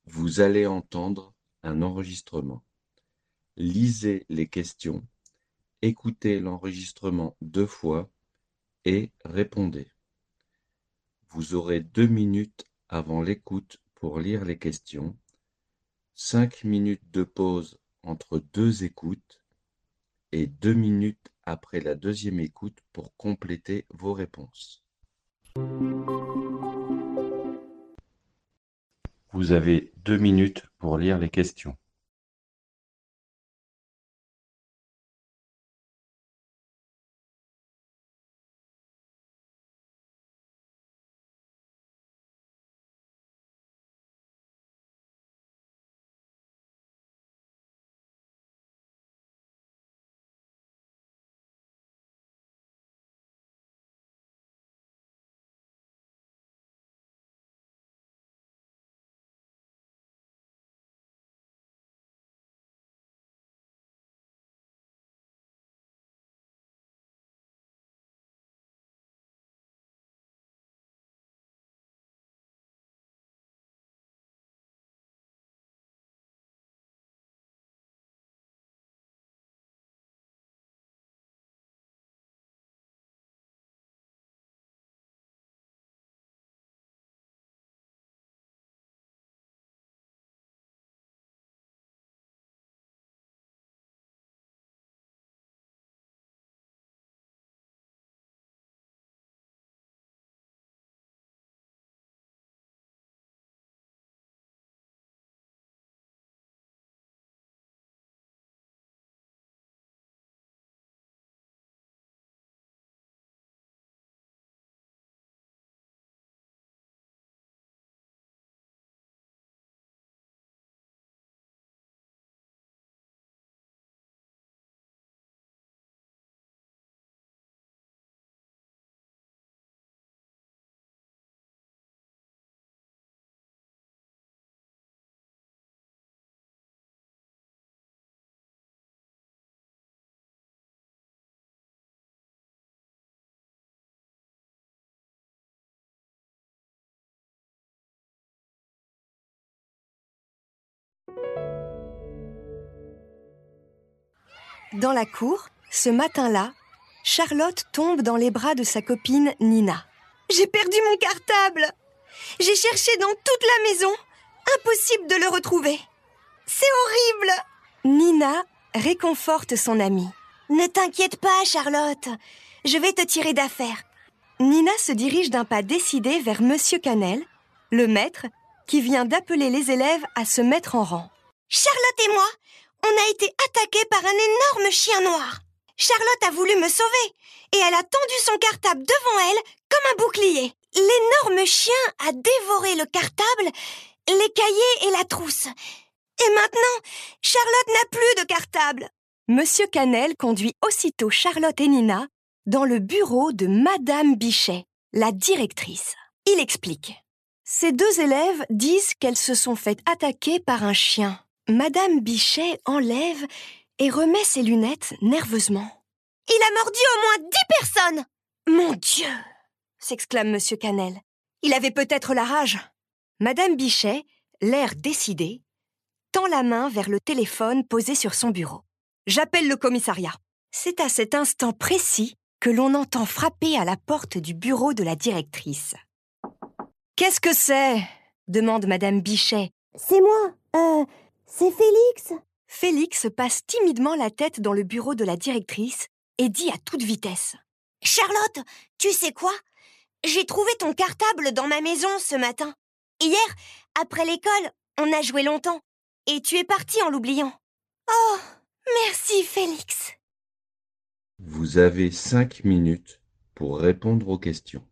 Vous allez entendre un enregistrement. Lisez les questions, écoutez l'enregistrement 2 fois et répondez. Vous aurez 2 minutes avant l'écoute pour lire les questions, 5 minutes de pause entre 2 écoutes et 2 minutes après la deuxième écoute pour compléter vos réponses. Vous avez 2 minutes pour lire les questions. Dans la cour, ce matin-là, Charlotte tombe dans les bras de sa copine Nina. « J'ai perdu mon cartable! J'ai cherché dans toute la maison. Impossible de le retrouver. C'est horrible !» Nina réconforte son amie. « Ne t'inquiète pas, Charlotte. Je vais te tirer d'affaire. » Nina se dirige d'un pas décidé vers Monsieur Cannelle, le maître, qui vient d'appeler les élèves à se mettre en rang. « Charlotte et moi, on a été attaqués par un énorme chien noir. Charlotte a voulu me sauver et elle a tendu son cartable devant elle comme un bouclier. L'énorme chien a dévoré le cartable, les cahiers et la trousse. Et maintenant, Charlotte n'a plus de cartable. » Monsieur Cannelle conduit aussitôt Charlotte et Nina dans le bureau de Madame Bichet, la directrice. Il explique. Ces deux élèves disent qu'elles se sont fait attaquer par un chien. Madame Bichet enlève et remet ses lunettes nerveusement. « Il a mordu au moins 10 personnes !»« Mon Dieu !» s'exclame Monsieur Cannelle. « Il avait peut-être la rage. » Madame Bichet, l'air décidé, tend la main vers le téléphone posé sur son bureau. « J'appelle le commissariat. » C'est à cet instant précis que l'on entend frapper à la porte du bureau de la directrice. « Qu'est-ce que c'est ?» demande Madame Bichet. « C'est moi, c'est Félix. » Félix passe timidement la tête dans le bureau de la directrice et dit à toute vitesse. « Charlotte, tu sais quoi ? J'ai trouvé ton cartable dans ma maison ce matin. Hier, après l'école, on a joué longtemps et tu es parti en l'oubliant. »« Oh, merci Félix. » Vous avez 5 minutes pour répondre aux questions.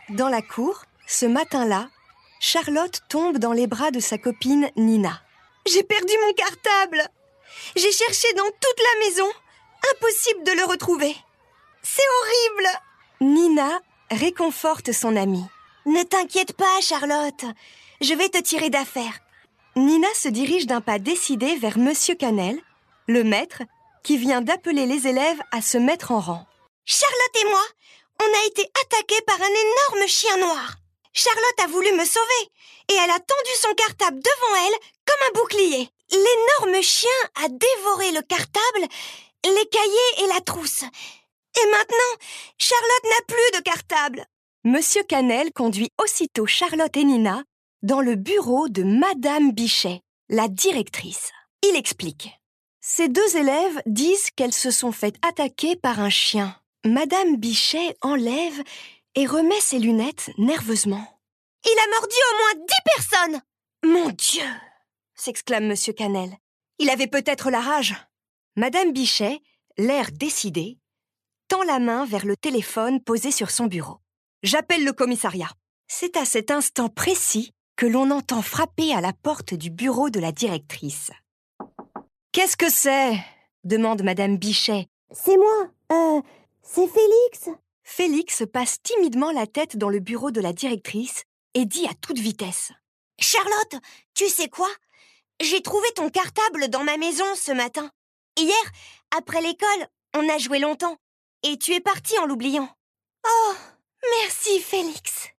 Dans la cour, ce matin-là, Charlotte tombe dans les bras de sa copine Nina. J'ai perdu mon cartable! J'ai cherché dans toute la maison. Impossible de le retrouver. C'est horrible! Nina réconforte son amie. Ne t'inquiète pas, Charlotte. Je vais te tirer d'affaire. Nina se dirige d'un pas décidé vers Monsieur Cannelle, le maître, qui vient d'appeler les élèves à se mettre en rang. Charlotte et moi, on a été attaqués par un énorme chien noir. Charlotte a voulu me sauver et elle a tendu son cartable devant elle comme un bouclier. L'énorme chien a dévoré le cartable, les cahiers et la trousse. Et maintenant, Charlotte n'a plus de cartable. Monsieur Cannelle conduit aussitôt Charlotte et Nina dans le bureau de Madame Bichet, la directrice. Il explique. Ces deux élèves disent qu'elles se sont fait attaquer par un chien. Madame Bichet enlève et remet ses lunettes nerveusement. Il a mordu au moins 10 personnes! Mon Dieu! S'exclame Monsieur Cannelle. Il avait peut-être la rage. Madame Bichet, l'air décidé, tend la main vers le téléphone posé sur son bureau. J'appelle le commissariat. C'est à cet instant précis que l'on entend frapper à la porte du bureau de la directrice. Qu'est-ce que c'est? Demande Madame Bichet. C'est moi, c'est Félix. Félix passe timidement la tête dans le bureau de la directrice et dit à toute vitesse. Charlotte, tu sais quoi? J'ai trouvé ton cartable dans ma maison ce matin. Hier, après l'école, on a joué longtemps. Et tu es partie en l'oubliant. Oh, merci Félix.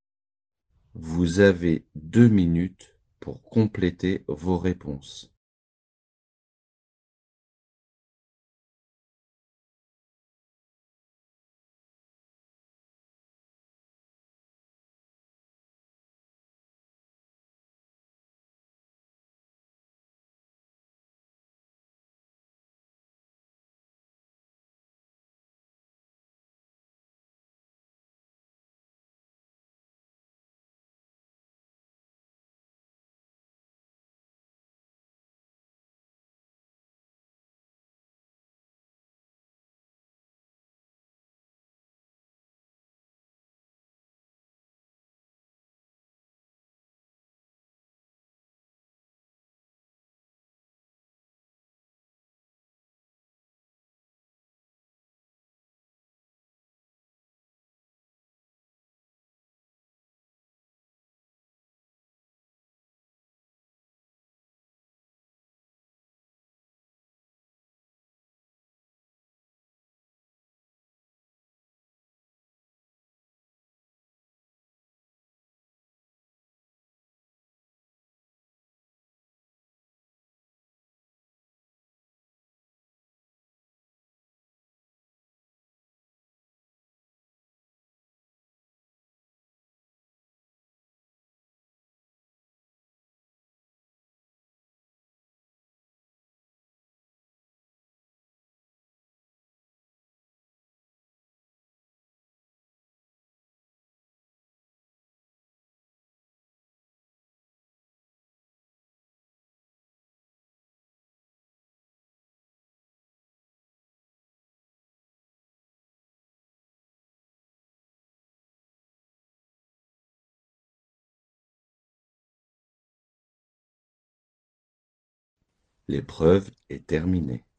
Vous avez 2 minutes pour compléter vos réponses. L'épreuve est terminée.